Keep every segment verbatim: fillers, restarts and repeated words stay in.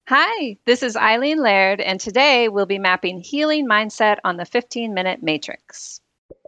Hi, this is Eileen Laird, and today we'll be mapping healing mindset on the fifteen minute matrix.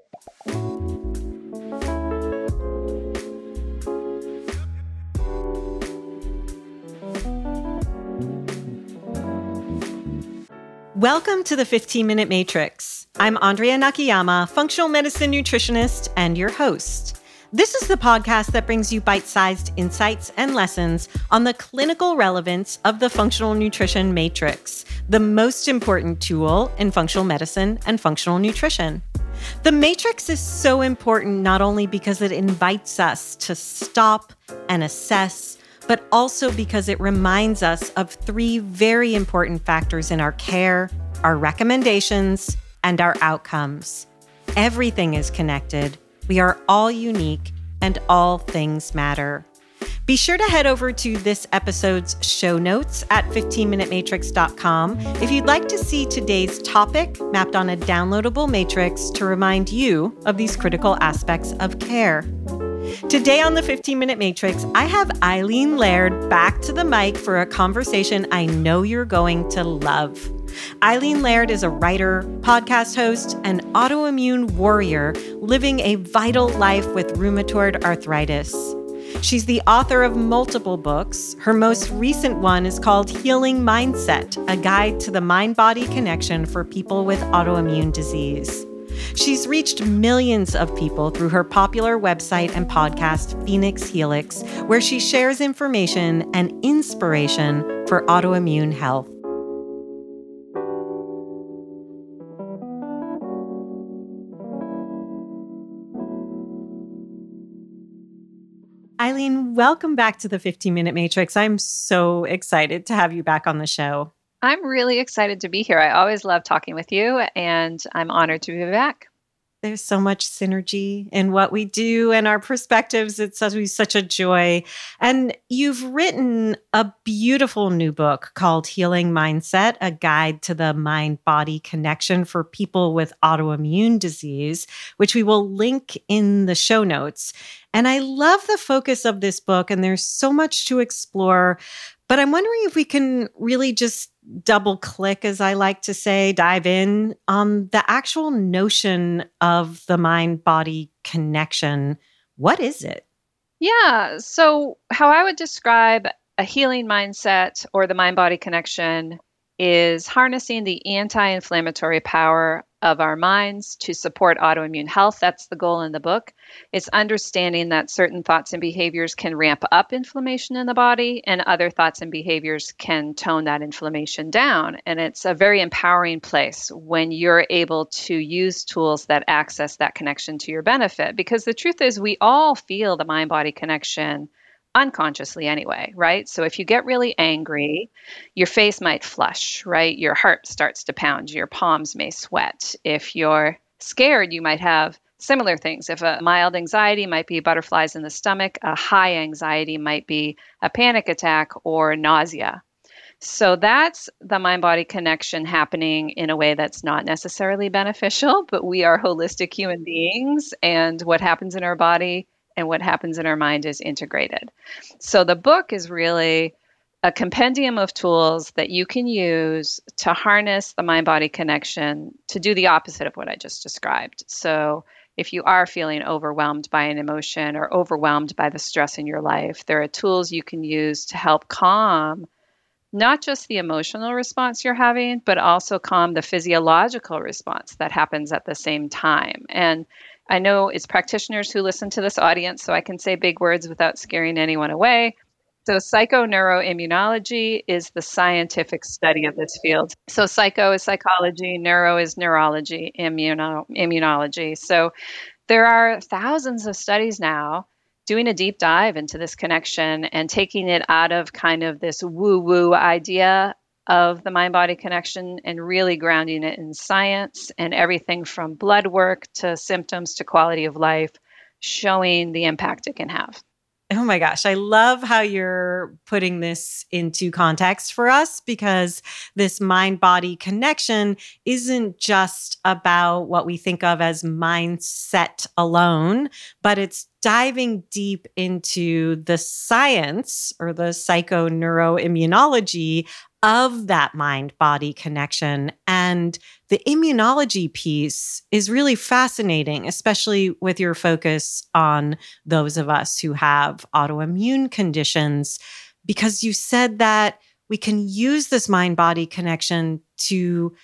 Welcome to the fifteen minute matrix. I'm Andrea Nakayama, functional medicine nutritionist and your host. This is the podcast that brings you bite-sized insights and lessons on the clinical relevance of the functional nutrition matrix, the most important tool in functional medicine and functional nutrition. The matrix is so important not only because it invites us to stop and assess, but also because it reminds us of three very important factors in our care, our recommendations, and our outcomes. Everything is connected. We are all unique, and all things matter. Be sure to head over to this episode's show notes at fifteen minute matrix dot com if you'd like to see today's topic mapped on a downloadable matrix to remind you of these critical aspects of care. Today on the fifteen minute matrix, I have Eileen Laird back to the mic for a conversation I know you're going to love. Eileen Laird is a writer, podcast host, and autoimmune warrior living a vital life with rheumatoid arthritis. She's the author of multiple books. Her most recent one is called Healing Mindset, a guide to the mind-body connection for people with autoimmune disease. She's reached millions of people through her popular website and podcast, Phoenix Helix, where she shares information and inspiration for autoimmune health. Eileen, welcome back to the fifteen minute matrix. I'm so excited to have you back on the show. I'm really excited to be here. I always love talking with you, and I'm honored to be back. There's so much synergy in what we do and our perspectives. It's such, such a joy. And you've written a beautiful new book called Healing Mindset, a guide to the mind-body connection for people with autoimmune disease, which we will link in the show notes. And I love the focus of this book, and there's so much to explore. But I'm wondering if we can really just double click, as I like to say, dive in on the actual notion of the mind-body connection. What is it? Yeah. So how I would describe a healing mindset or the mind-body connection is harnessing the anti-inflammatory power of our minds to support autoimmune health. That's the goal in the book. It's understanding that certain thoughts and behaviors can ramp up inflammation in the body, and other thoughts and behaviors can tone that inflammation down. And it's a very empowering place when you're able to use tools that access that connection to your benefit. Because the truth is, we all feel the mind-body connection unconsciously anyway, right? So if you get really angry, your face might flush, right? Your heart starts to pound, your palms may sweat. If you're scared, you might have similar things. If a mild anxiety might be butterflies in the stomach, a high anxiety might be a panic attack or nausea. So that's the mind-body connection happening in a way that's not necessarily beneficial, but we are holistic human beings, and what happens in our body and what happens in our mind is integrated. So the book is really a compendium of tools that you can use to harness the mind-body connection to do the opposite of what I just described. So if you are feeling overwhelmed by an emotion or overwhelmed by the stress in your life, there are tools you can use to help calm not just the emotional response you're having, but also calm the physiological response that happens at the same time. And I know it's practitioners who listen to this audience, so I can say big words without scaring anyone away. So psychoneuroimmunology is the scientific study of this field. So psycho is psychology, neuro is neurology, immuno, immunology. So there are thousands of studies now doing a deep dive into this connection and taking it out of kind of this woo-woo idea of the mind-body connection and really grounding it in science and everything from blood work to symptoms to quality of life, showing the impact it can have. Oh my gosh, I love how you're putting this into context for us, because this mind-body connection isn't just about what we think of as mindset alone, but it's diving deep into the science or the psychoneuroimmunology of that mind-body connection. And the immunology piece is really fascinating, especially with your focus on those of us who have autoimmune conditions, because you said that we can use this mind-body connection to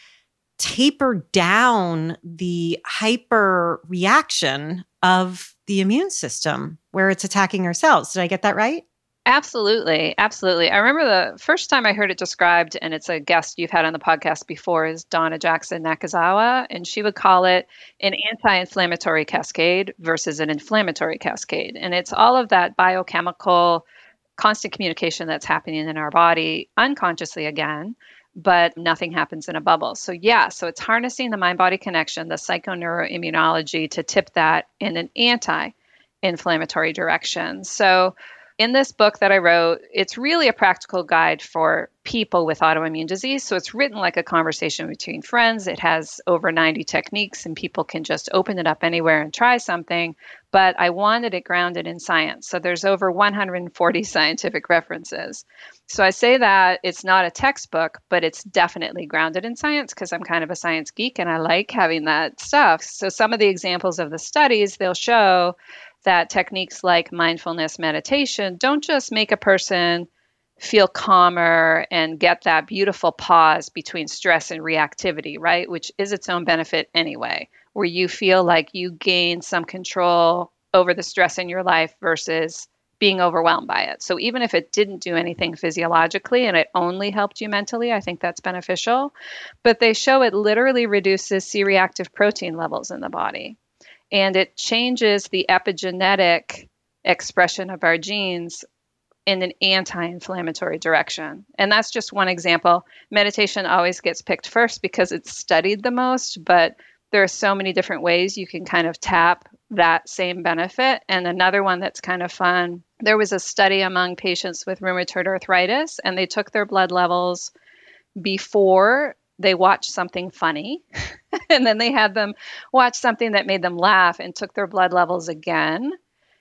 taper down the hyper reaction of the immune system where it's attacking our cells. Did I get that right? Absolutely. Absolutely. I remember the first time I heard it described, and it's a guest you've had on the podcast before, is Donna Jackson Nakazawa, and she would call it an anti-inflammatory cascade versus an inflammatory cascade. And it's all of that biochemical constant communication that's happening in our body unconsciously again, but nothing happens in a bubble. So yeah, so it's harnessing the mind-body connection, the psychoneuroimmunology, to tip that in an anti-inflammatory direction. So in this book that I wrote, it's really a practical guide for people with autoimmune disease. So it's written like a conversation between friends. It has over ninety techniques, and people can just open it up anywhere and try something. But I wanted it grounded in science. So there's over one hundred forty scientific references. So I say that it's not a textbook, but it's definitely grounded in science because I'm kind of a science geek and I like having that stuff. So some of the examples of the studies, they'll show that techniques like mindfulness meditation don't just make a person feel calmer and get that beautiful pause between stress and reactivity, right? Which is its own benefit anyway, where you feel like you gain some control over the stress in your life versus being overwhelmed by it. So even if it didn't do anything physiologically and it only helped you mentally, I think that's beneficial. But they show it literally reduces C-reactive protein levels in the body. And it changes the epigenetic expression of our genes in an anti-inflammatory direction. And that's just one example. Meditation always gets picked first because it's studied the most, but there are so many different ways you can kind of tap that same benefit. And another one that's kind of fun, there was a study among patients with rheumatoid arthritis, and they took their blood levels before they watched something funny, and then they had them watch something that made them laugh and took their blood levels again.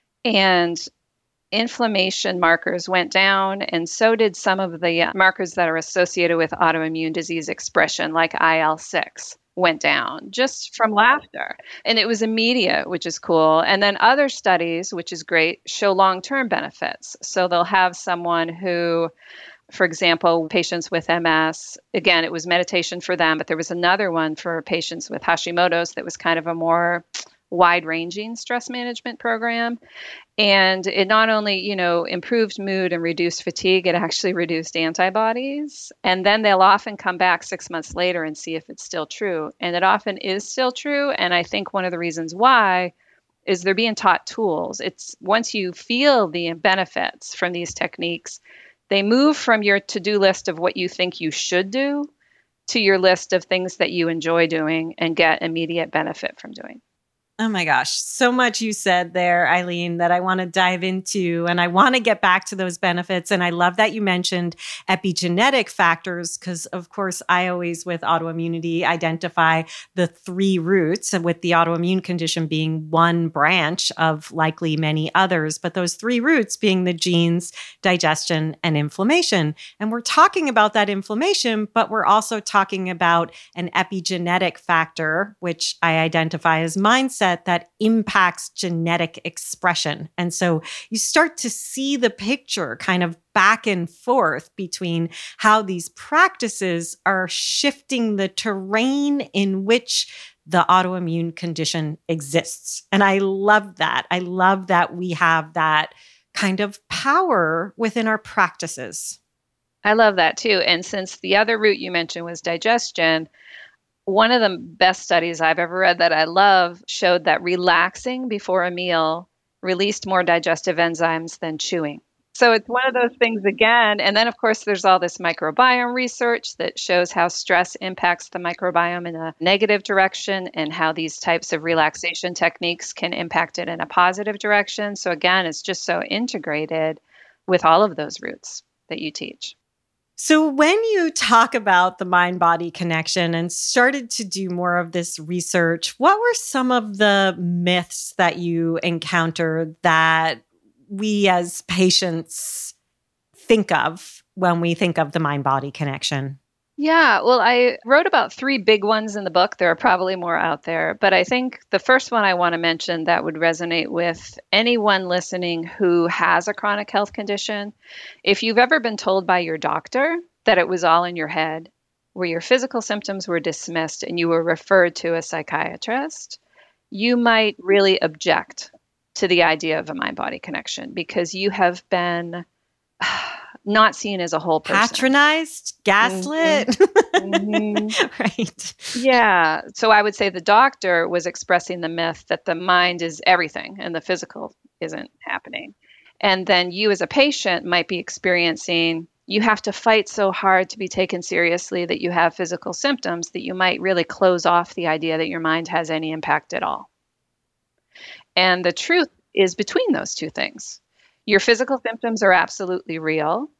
And inflammation markers went down, and so did some of the markers that are associated with autoimmune disease expression, like I L six went down just from laughter. And it was immediate, which is cool. And then other studies, which is great, show long-term benefits. So they'll have someone who, for example, patients with M S, again, it was meditation for them, but there was another one for patients with Hashimoto's that was kind of a more wide-ranging stress management program. And it not only, you know, improved mood and reduced fatigue, it actually reduced antibodies. And then they'll often come back six months later and see if it's still true. And it often is still true. And I think one of the reasons why is they're being taught tools. It's once you feel the benefits from these techniques, they move from your to-do list of what you think you should do to your list of things that you enjoy doing and get immediate benefit from doing. Oh my gosh, so much you said there, Eileen, that I want to dive into, and I want to get back to those benefits. And I love that you mentioned epigenetic factors, because of course, I always with autoimmunity identify the three roots, and with the autoimmune condition being one branch of likely many others, but those three roots being the genes, digestion, and inflammation. And we're talking about that inflammation, but we're also talking about an epigenetic factor, which I identify as mindset, that impacts genetic expression. And so you start to see the picture kind of back and forth between how these practices are shifting the terrain in which the autoimmune condition exists. And I love that. I love that we have that kind of power within our practices. I love that too. And since the other root you mentioned was digestion, one of the best studies I've ever read that I love showed that relaxing before a meal released more digestive enzymes than chewing. So it's one of those things again. And then, of course, there's all this microbiome research that shows how stress impacts the microbiome in a negative direction and how these types of relaxation techniques can impact it in a positive direction. So again, it's just so integrated with all of those roots that you teach. So when you talk about the mind-body connection and started to do more of this research, what were some of the myths that you encountered that we as patients think of when we think of the mind-body connection? Yeah, well, I wrote about three big ones in the book. There are probably more out there, but I think the first one I want to mention that would resonate with anyone listening who has a chronic health condition. If you've ever been told by your doctor that it was all in your head, where your physical symptoms were dismissed and you were referred to a psychiatrist, you might really object to the idea of a mind-body connection because you have been not seen as a whole person. Patronized, gaslit. Mm-hmm. Right. Yeah. So I would say the doctor was expressing the myth that the mind is everything and the physical isn't happening. And then you as a patient might be experiencing, you have to fight so hard to be taken seriously that you have physical symptoms that you might really close off the idea that your mind has any impact at all. And the truth is between those two things. Your physical symptoms are absolutely real,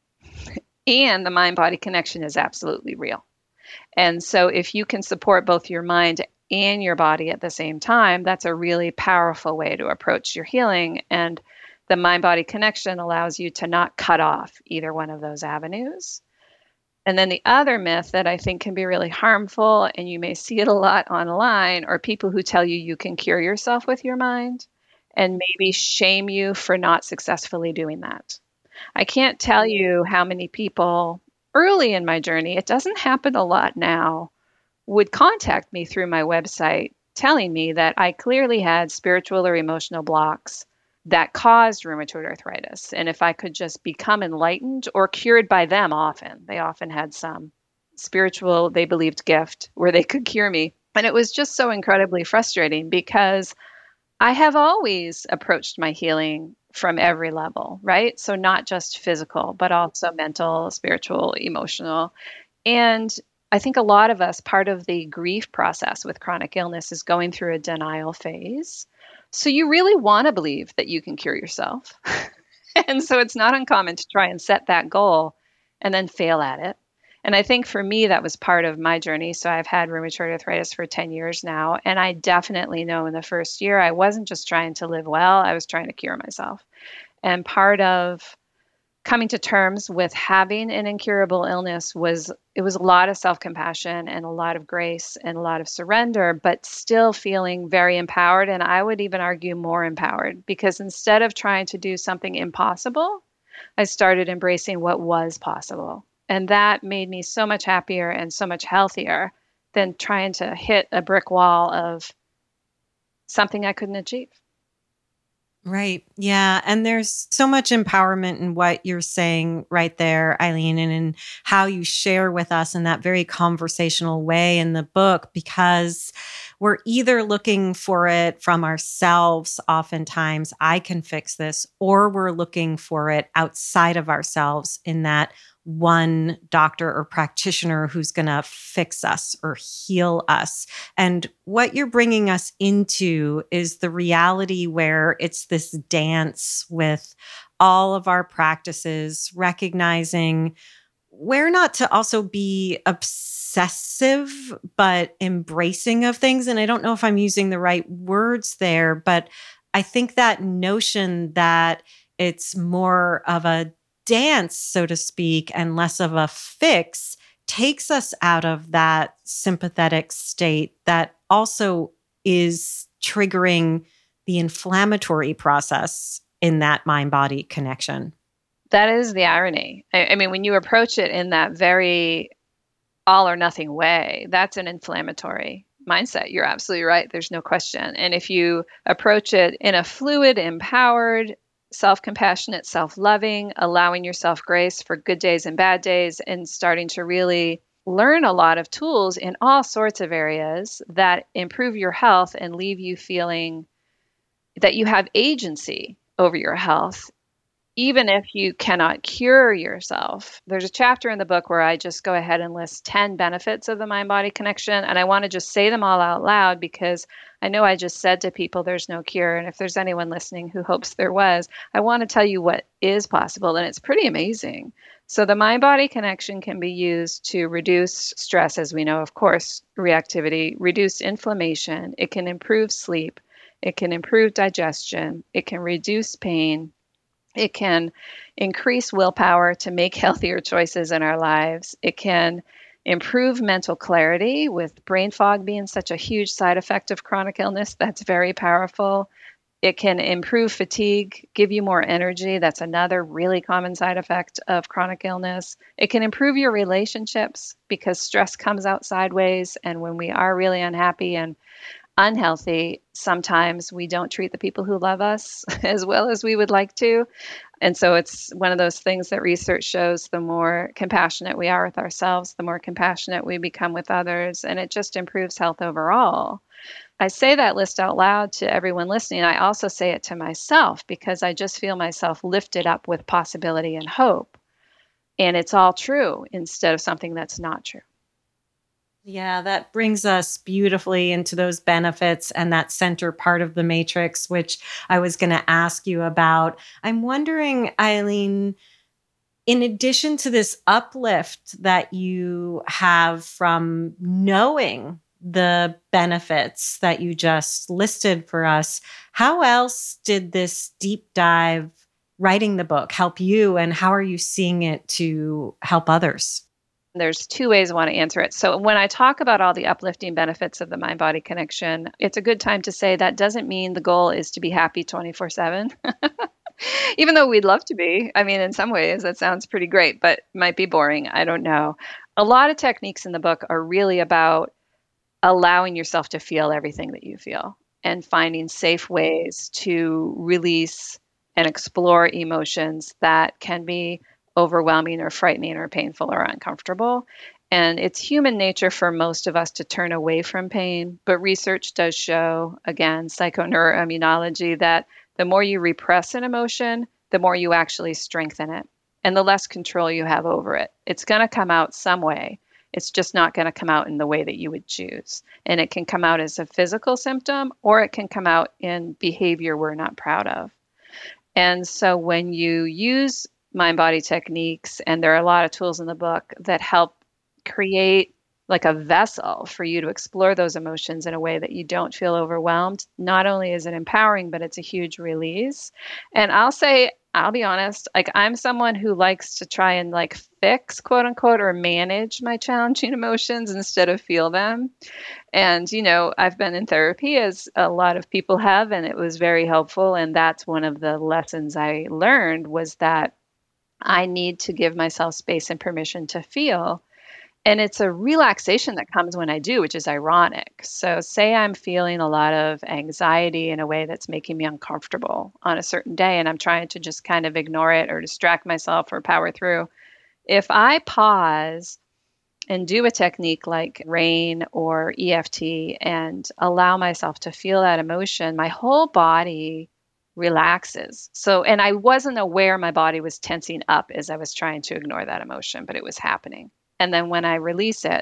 and the mind-body connection is absolutely real. And so if you can support both your mind and your body at the same time, that's a really powerful way to approach your healing. And the mind-body connection allows you to not cut off either one of those avenues. And then the other myth that I think can be really harmful, and you may see it a lot online, are people who tell you you can cure yourself with your mind and maybe shame you for not successfully doing that. I can't tell you how many people early in my journey, it doesn't happen a lot now, would contact me through my website telling me that I clearly had spiritual or emotional blocks that caused rheumatoid arthritis. And if I could just become enlightened or cured by them often, they often had some spiritual, they believed, gift where they could cure me. And it was just so incredibly frustrating because I have always approached my healing from every level, right? So not just physical, but also mental, spiritual, emotional. And I think a lot of us, part of the grief process with chronic illness is going through a denial phase. So you really want to believe that you can cure yourself. And so it's not uncommon to try and set that goal and then fail at it. And I think for me, that was part of my journey. So I've had rheumatoid arthritis for ten years now. And I definitely know in the first year, I wasn't just trying to live well, I was trying to cure myself. And part of coming to terms with having an incurable illness was, it was a lot of self-compassion and a lot of grace and a lot of surrender, but still feeling very empowered. And I would even argue more empowered because instead of trying to do something impossible, I started embracing what was possible. And that made me so much happier and so much healthier than trying to hit a brick wall of something I couldn't achieve. Right. Yeah. And there's so much empowerment in what you're saying right there, Eileen, and in how you share with us in that very conversational way in the book, because we're either looking for it from ourselves, oftentimes, I can fix this, or we're looking for it outside of ourselves in that one doctor or practitioner who's going to fix us or heal us. And what you're bringing us into is the reality where it's this dance with all of our practices, recognizing where not to also be obsessive, but embracing of things. And I don't know if I'm using the right words there, but I think that notion that it's more of a dance, so to speak, and less of a fix takes us out of that sympathetic state that also is triggering the inflammatory process in that mind-body connection. That is the irony. I, I mean, when you approach it in that very all or nothing way, that's an inflammatory mindset. You're absolutely right. There's no question. And if you approach it in a fluid, empowered, self-compassionate, self-loving, allowing yourself grace for good days and bad days, and starting to really learn a lot of tools in all sorts of areas that improve your health and leave you feeling that you have agency over your health, even if you cannot cure yourself, there's a chapter in the book where I just go ahead and list ten benefits of the mind-body connection. And I want to just say them all out loud because I know I just said to people there's no cure. And if there's anyone listening who hopes there was, I want to tell you what is possible. And it's pretty amazing. So the mind-body connection can be used to reduce stress, as we know, of course, reactivity, reduce inflammation. It can improve sleep. It can improve digestion. It can reduce pain. It can increase willpower to make healthier choices in our lives. It can improve mental clarity, with brain fog being such a huge side effect of chronic illness. That's very powerful. It can improve fatigue, give you more energy. That's another really common side effect of chronic illness. It can improve your relationships because stress comes out sideways. And when we are really unhappy and unhealthy, sometimes we don't treat the people who love us as well as we would like to. And so it's one of those things that research shows the more compassionate we are with ourselves, the more compassionate we become with others, and it just improves health overall. I say that list out loud to everyone listening. I also say it to myself because I just feel myself lifted up with possibility and hope. And it's all true instead of something that's not true. Yeah, that brings us beautifully into those benefits and that center part of the matrix, which I was going to ask you about. I'm wondering, Eileen, in addition to this uplift that you have from knowing the benefits that you just listed for us, how else did this deep dive writing the book help you, and how are you seeing it to help others? There's two ways I want to answer it. So when I talk about all the uplifting benefits of the mind-body connection, it's a good time to say that doesn't mean the goal is to be happy twenty-four seven. Even though we'd love to be. I mean, in some ways that sounds pretty great, but might be boring. I don't know. A lot of techniques in the book are really about allowing yourself to feel everything that you feel and finding safe ways to release and explore emotions that can be overwhelming or frightening or painful or uncomfortable. And it's human nature for most of us to turn away from pain. But research does show, again, psychoneuroimmunology, that the more you repress an emotion, the more you actually strengthen it and the less control you have over it. It's going to come out some way. It's just not going to come out in the way that you would choose. And it can come out as a physical symptom, or it can come out in behavior we're not proud of. And so when you use mind-body techniques, and there are a lot of tools in the book that help create like a vessel for you to explore those emotions in a way that you don't feel overwhelmed, not only is it empowering, but it's a huge release. And I'll say, I'll be honest, like I'm someone who likes to try and like fix, quote unquote, or manage my challenging emotions instead of feel them. And, you know, I've been in therapy, as a lot of people have, and it was very helpful. And that's one of the lessons I learned, was that I need to give myself space and permission to feel. And it's a relaxation that comes when I do, which is ironic. So say I'm feeling a lot of anxiety in a way that's making me uncomfortable on a certain day, and I'm trying to just kind of ignore it or distract myself or power through. If I pause and do a technique like RAIN or E F T and allow myself to feel that emotion, my whole body relaxes. So, and I wasn't aware my body was tensing up as I was trying to ignore that emotion, but it was happening. And then when I release it,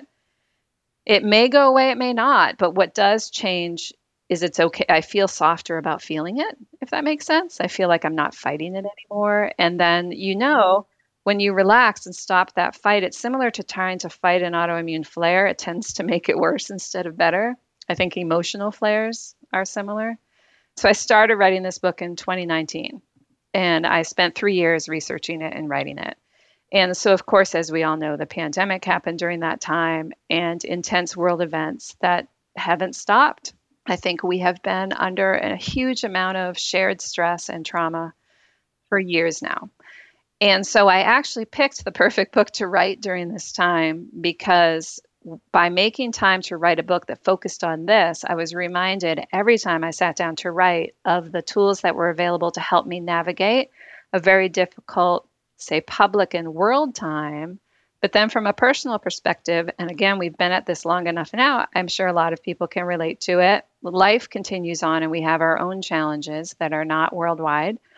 it may go away, it may not. But what does change is it's okay. I feel softer about feeling it, if that makes sense. I feel like I'm not fighting it anymore. And then, you know, when you relax and stop that fight, it's similar to trying to fight an autoimmune flare. It tends to make it worse instead of better. I think emotional flares are similar. So I started writing this book in twenty nineteen, and I spent three years researching it and writing it. And so, of course, as we all know, the pandemic happened during that time, and intense world events that haven't stopped. I think we have been under a huge amount of shared stress and trauma for years now. And so I actually picked the perfect book to write during this time, because by making time to write a book that focused on this, I was reminded every time I sat down to write of the tools that were available to help me navigate a very difficult, say, public and world time. But then from a personal perspective, and again, we've been at this long enough now, I'm sure a lot of people can relate to it. Life continues on, and we have our own challenges that are not worldwide.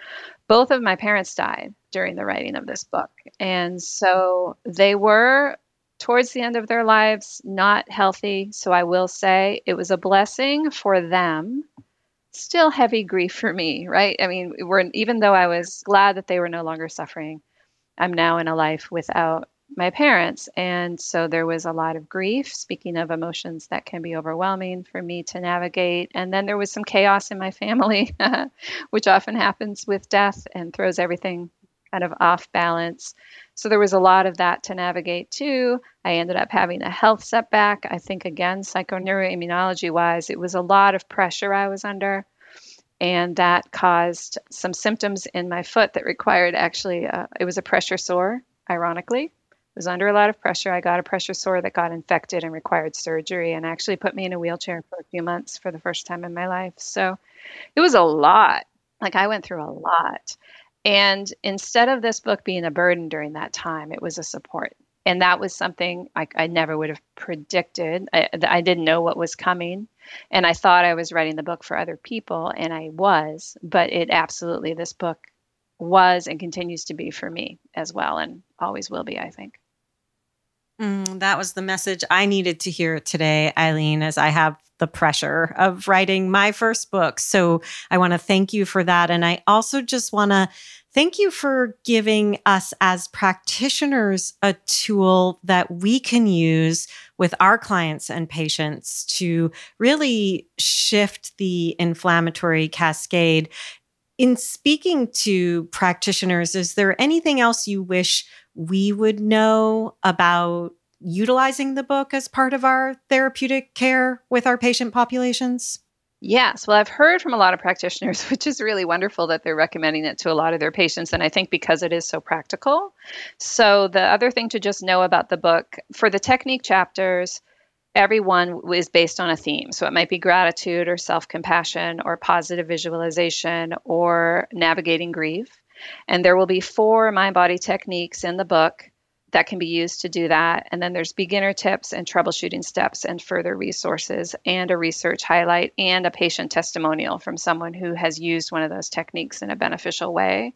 both of my parents died during the writing of this book. And so they were, towards the end of their lives, not healthy. So I will say it was a blessing for them. Still heavy grief for me, right? I mean, we're, even though I was glad that they were no longer suffering, I'm now in a life without my parents. And so there was a lot of grief, speaking of emotions that can be overwhelming for me to navigate. And then there was some chaos in my family, which often happens with death and throws everything kind of off balance. So there was a lot of that to navigate too. I ended up having a health setback. I think, again, psychoneuroimmunology wise, it was a lot of pressure I was under. And that caused some symptoms in my foot that required actually, uh, it was a pressure sore, ironically. It was under a lot of pressure. I got a pressure sore that got infected and required surgery and actually put me in a wheelchair for a few months for the first time in my life. So it was a lot. Like, I went through a lot. And instead of this book being a burden during that time, it was a support. And that was something I, I never would have predicted. I, I didn't know what was coming. And I thought I was writing the book for other people, and I was. But it absolutely, this book was and continues to be for me as well, and always will be, I think. Mm, that was the message I needed to hear today, Eileen, as I have the pressure of writing my first book. So I want to thank you for that. And I also just want to thank you for giving us as practitioners a tool that we can use with our clients and patients to really shift the inflammatory cascade. In speaking to practitioners, is there anything else you wish we would know about utilizing the book as part of our therapeutic care with our patient populations? Yes. Well, I've heard from a lot of practitioners, which is really wonderful that they're recommending it to a lot of their patients. And I think because it is so practical. So the other thing to just know about the book, for the technique chapters, everyone is based on a theme. So it might be gratitude or self-compassion or positive visualization or navigating grief. And there will be four mind-body techniques in the book that can be used to do that. And then there's beginner tips and troubleshooting steps and further resources and a research highlight and a patient testimonial from someone who has used one of those techniques in a beneficial way.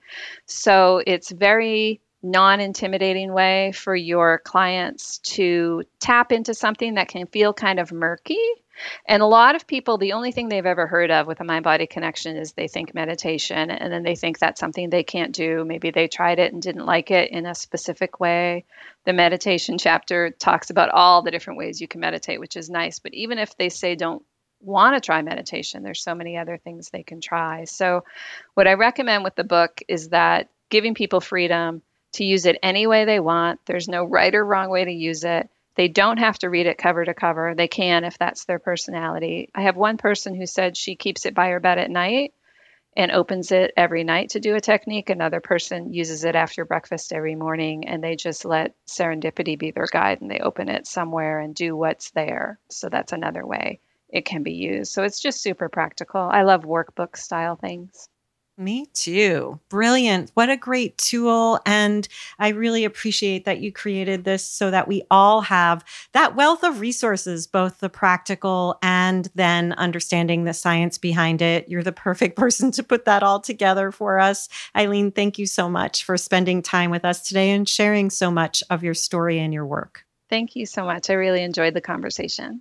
So it's very non-intimidating way for your clients to tap into something that can feel kind of murky. And a lot of people, the only thing they've ever heard of with a mind-body connection is they think meditation, and then they think that's something they can't do. Maybe they tried it and didn't like it in a specific way. The meditation chapter talks about all the different ways you can meditate, which is nice. But even if they say don't want to try meditation, there's so many other things they can try. So what I recommend with the book is that giving people freedom to use it any way they want. There's no right or wrong way to use it. They don't have to read it cover to cover. They can if that's their personality. I have one person who said she keeps it by her bed at night and opens it every night to do a technique. Another person uses it after breakfast every morning, and they just let serendipity be their guide, and they open it somewhere and do what's there. So that's another way it can be used. So it's just super practical. I love workbook style things. Me too. Brilliant. What a great tool. And I really appreciate that you created this so that we all have that wealth of resources, both the practical and then understanding the science behind it. You're the perfect person to put that all together for us. Eileen, thank you so much for spending time with us today and sharing so much of your story and your work. Thank you so much. I really enjoyed the conversation.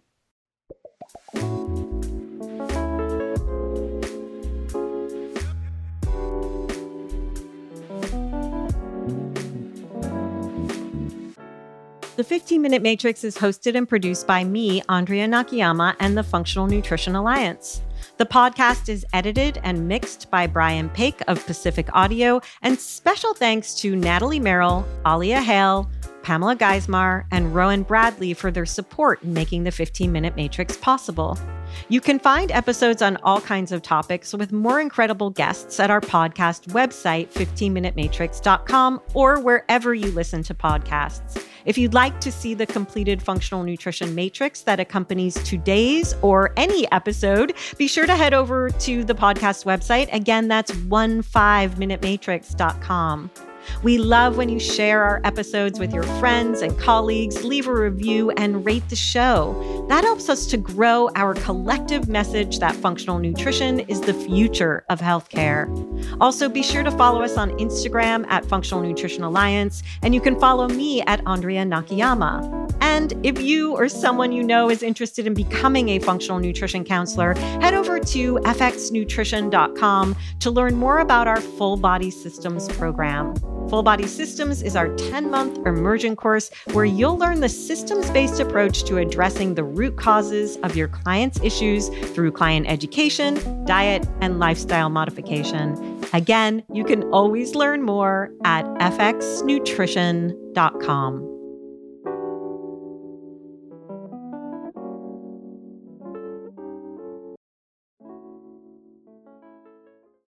The fifteen-Minute Matrix is hosted and produced by me, Andrea Nakayama, and the Functional Nutrition Alliance. The podcast is edited and mixed by Brian Paik of Pacific Audio, and special thanks to Natalie Merrill, Alia Hale, Pamela Geismar, and Rowan Bradley for their support in making the fifteen-Minute Matrix possible. You can find episodes on all kinds of topics with more incredible guests at our podcast website, fifteen minute matrix dot com, or wherever you listen to podcasts. If you'd like to see the completed functional nutrition matrix that accompanies today's or any episode, be sure to head over to the podcast website. Again, that's fifteen minute matrix dot com. We love when you share our episodes with your friends and colleagues, leave a review, and rate the show. That helps us to grow our collective message that functional nutrition is the future of healthcare. Also, be sure to follow us on Instagram at Functional Nutrition Alliance, and you can follow me at Andrea Nakayama. And if you or someone you know is interested in becoming a functional nutrition counselor, head over to f x nutrition dot com to learn more about our Full Body Systems program. Full Body Systems is our ten-month immersion course where you'll learn the systems-based approach to addressing the root causes of your clients' issues through client education, diet, and lifestyle modification. Again, you can always learn more at f x nutrition dot com.